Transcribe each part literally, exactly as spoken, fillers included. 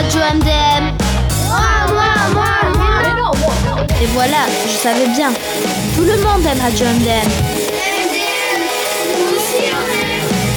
Radio M D M. Moi, moi, moi, moi. Mais non, moi, non. Et voilà, je savais bien. Tout le monde aime Radio M D M. M D M, nous aussi on aime.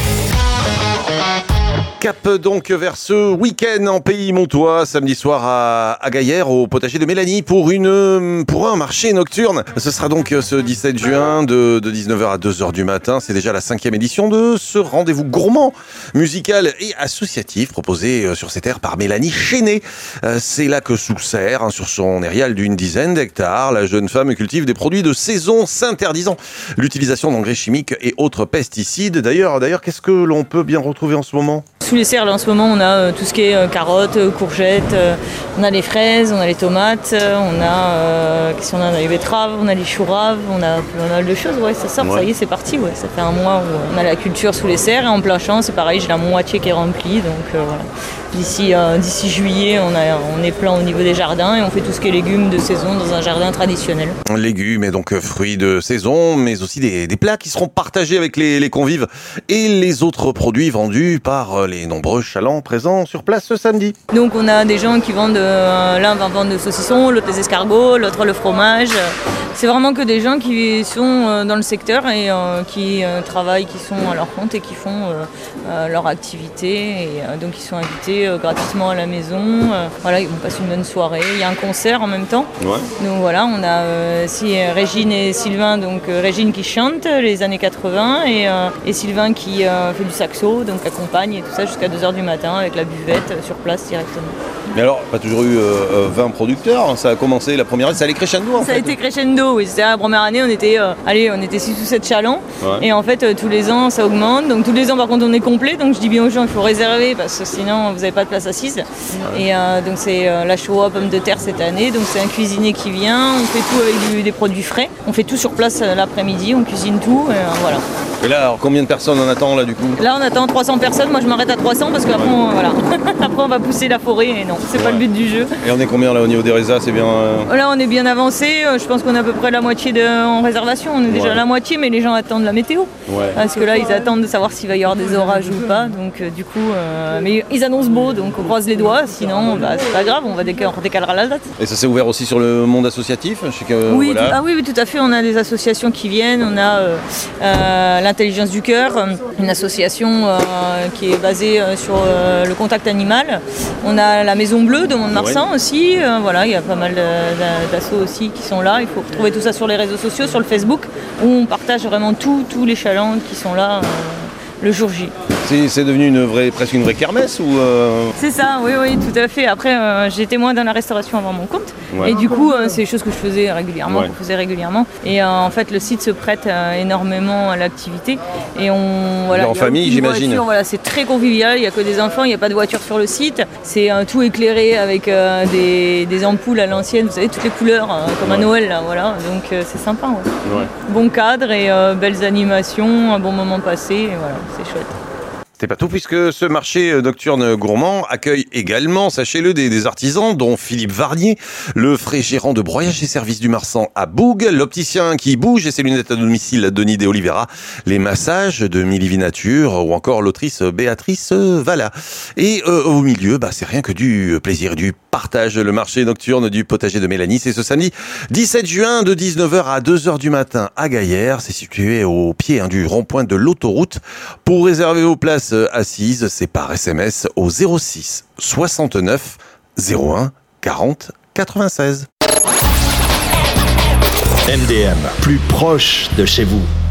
Cap donc vers ce week-end en Pays Montois, samedi soir à, à Gaillère, au potager de Mélanie, pour, une, pour un marché nocturne. Ce sera donc ce dix-sept juin de, de dix-neuf heures à deux heures du matin. C'est déjà la cinquième édition de ce rendez-vous gourmand, musical et associatif proposé sur ces terres par Mélanie Chénet. C'est là que sous serre, hein, sur son aérial d'une dizaine d'hectares, la jeune femme cultive des produits de saison, s'interdisant l'utilisation d'engrais chimiques et autres pesticides. D'ailleurs, d'ailleurs, qu'est-ce que l'on peut bien retrouver en ce moment ? Sous les serres, là, en ce moment, on a euh, tout ce qui est euh, carottes, euh, courgettes, euh, on a les fraises, on a les tomates, euh, on a, euh, qu'est-ce qu'on a, on a les betteraves, on a les choux-raves, on a pas mal de choses. Ouais, ça sort, ouais. Ça y est, c'est parti. Ouais. Ça fait un mois où on a la culture sous les serres et en plein champ, c'est pareil, j'ai la moitié qui est remplie. Donc euh, voilà. D'ici, euh, d'ici juillet, on, a, on est plein au niveau des jardins et on fait tout ce qui est légumes de saison dans un jardin traditionnel. Légumes et donc fruits de saison, mais aussi des, des plats qui seront partagés avec les, les convives et les autres produits vendus par les nombreux chalands présents sur place ce samedi. Donc on a des gens qui vendent, euh, l'un va vendre des saucissons, l'autre des escargots, l'autre le fromage. C'est vraiment que des gens qui sont dans le secteur et euh, qui euh, travaillent, qui sont à leur compte et qui font euh, euh, leur activité. Et euh, donc ils sont invités euh, gratuitement à la maison. Euh, voilà, ils vont passer une bonne soirée. Il y a un concert en même temps. Ouais. Donc voilà, on a euh, si, Régine et Sylvain. Donc euh, Régine qui chante les années quatre-vingts et, euh, et Sylvain qui euh, fait du saxo, donc accompagne et tout ça jusqu'à deux heures du matin avec la buvette euh, sur place directement. Mais alors, pas toujours eu euh, vingt producteurs, ça a commencé la première année, ça allait crescendo en ça fait. Ça a été crescendo, oui. C'était la première année, on était, euh, allez, on était six ou sept chalands. Ouais. Et en fait, euh, tous les ans, ça augmente. Donc tous les ans, par contre, on est complet. Donc je dis bien aux gens, il faut réserver parce que sinon, vous n'avez pas de place assise. Ouais. Et euh, donc c'est euh, la Shoah pommes de terre cette année. Donc c'est un cuisinier qui vient. On fait tout avec du, des produits frais. On fait tout sur place euh, l'après-midi. On cuisine tout. Et, euh, voilà. Et là, alors, combien de personnes on attend là du coup ? Là, on attend trois cents personnes. Moi, je m'arrête à trois cents parce qu'après, on, voilà. Après, on va pousser la forêt. Et non, c'est ouais. pas le but du jeu. Et on est combien là au niveau des résas ? C'est bien. Euh... Là, on est bien avancé. Je pense qu'on est à peu près la moitié de, en réservation. On est déjà ouais. à la moitié, mais les gens attendent la météo. Ouais. Parce que là, ils attendent de savoir s'il va y avoir des orages ou pas. Donc, euh, du coup, euh, mais ils annoncent beau, donc on croise les doigts. Sinon, bah, c'est pas grave, on va décal- on décalera la date. Et ça s'est ouvert aussi sur le monde associatif ? Je sais que, oui, voilà. tout, ah oui, oui, tout à fait. On a des associations qui viennent. On a euh, euh, l'Intelligence du Cœur, une association euh, qui est basée euh, sur euh, le contact animal. On a la Maison Bleue de Mont-de-Marsan ouais. aussi. Euh, voilà, il y a pas mal d'assauts aussi qui sont là. Il faut retrouver tout ça sur les réseaux sociaux, sur le Facebook, où on partage vraiment tous les chalands qui sont là euh, le jour J. C'est, c'est devenu une vraie, presque une vraie kermesse ou euh... C'est ça, oui, oui, tout à fait. Après, euh, j'étais moins dans la restauration avant mon compte. Ouais. Et du coup, euh, c'est des choses que je faisais régulièrement, ouais. qu'on faisait régulièrement. Et euh, en fait, le site se prête euh, énormément à l'activité. Et on, voilà, en famille, j'imagine. Voiture, voilà, c'est très convivial. Il n'y a que des enfants, il n'y a pas de voiture sur le site. C'est euh, tout éclairé avec euh, des, des ampoules à l'ancienne. Vous savez, toutes les couleurs, euh, comme ouais. à Noël, là, voilà. Donc euh, c'est sympa. Ouais. Ouais. Bon cadre et euh, belles animations, un bon moment passé. Et voilà, c'est chouette. C'est pas tout, puisque ce marché nocturne gourmand accueille également, sachez-le, des, des artisans, dont Philippe Varnier, le frais gérant de broyage et services du Marsan à Boug, l'opticien qui bouge et ses lunettes à domicile Denis de Oliveira, les massages de Milly Vinature ou encore l'autrice Béatrice Valla. Et euh, au milieu, bah, c'est rien que du plaisir et du partage. Le marché nocturne du potager de Mélanie, c'est ce samedi dix-sept juin de dix-neuf heures à deux heures du matin à Gaillère. C'est situé au pied hein, du rond-point de l'autoroute. Pour réserver vos places assises, c'est par S M S au zéro six soixante-neuf zéro un quarante quatre-vingt-seize. M D M, plus proche de chez vous.